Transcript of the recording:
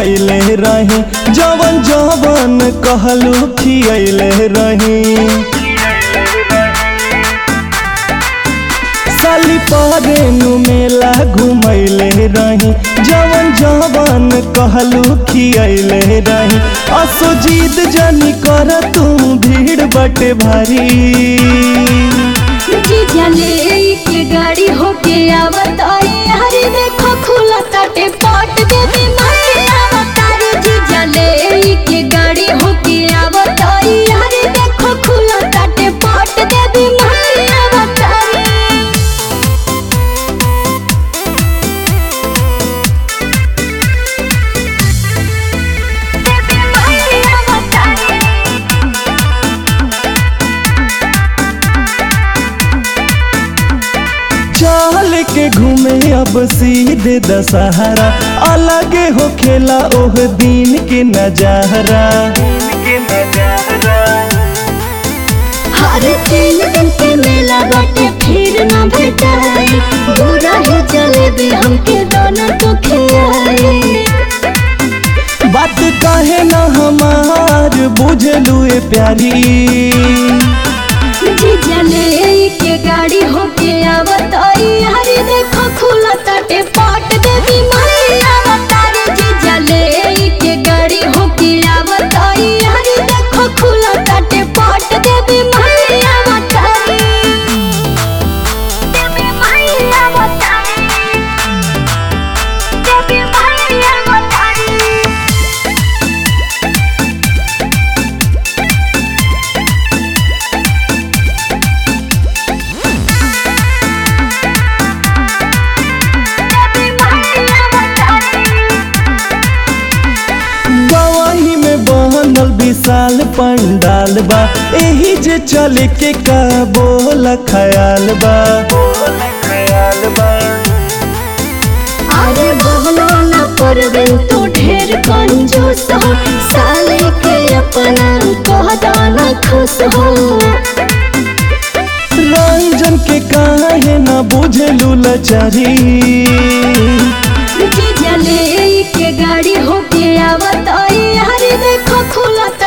घुमैले रही, जवन जवन कहलू खियैले रही। साली परेनु मेला घुमैले रही, जवन जवन कहलू खियैले रही। असो जीद जनी कर तू भीड़ बटे भारी। जीजा ले के गाड़ी होके आवत यारी, देखो खुला ताटे पाट देवी माई अवतारी। जीजा ले के गाड़ी होके आवत यारी, देखो खुला ताटे पाट देवी माई अवतारी। देवी माई अवतारी। चल के घूमे अब सीधे दशहरा, अलगे हो खेला ओह दिन के नजारा। हर 3 दिन के मेला बाटे फिर ना भेटाई, बुरा ही जलेबी हमके दोनों तो खियाई। बात काहे ना हमार बुझलू ए प्यारी। जीजा ले के गाड़ी होके आवत यारी, देखो खुला ताटे पाट देवी माई अवतारी। जीजा ले के गाड़ी होके आवत यारी, देखो खुला ताटे पाट देवी माई अवतारी। देवी माई अवतारी। देवी माई अवतारी। गवाही में बहनल विशाल पंडाल बा, एही जे चले के का बोल ख्याल बा। अरे बहनो न परवे तो ढेर कंजूस हो, साले के अपना कहदा न खुश हो। रंजन के काहे न बुझलू लचारी। जीजा ले के गाड़ी होके आवत यारी, देखो खुला